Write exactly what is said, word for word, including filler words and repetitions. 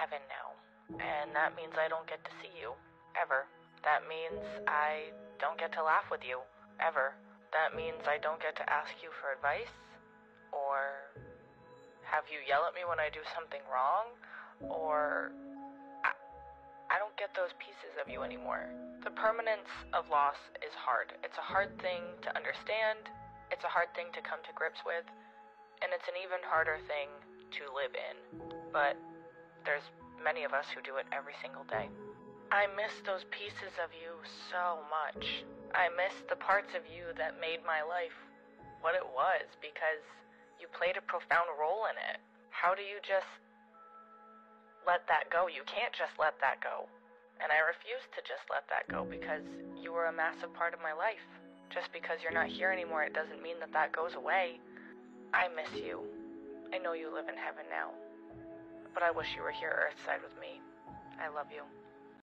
heaven now. And that means I don't get to see you. Ever. That means I don't get to laugh with you. Ever. That means I don't get to ask you for advice. Or have you yell at me when I do something wrong. Or I, I don't get those pieces of you anymore. The permanence of loss is hard. It's a hard thing to understand. It's a hard thing to come to grips with. And it's an even harder thing to live in. But there's many of us who do it every single day. I miss those pieces of you so much. I miss the parts of you that made my life what it was because you played a profound role in it. How do you just let that go? You can't just let that go. And I refuse to just let that go because you were a massive part of my life. Just because you're not here anymore, it doesn't mean that that goes away. I miss you. I know you live in heaven now. But I wish you were here earthside with me. I love you.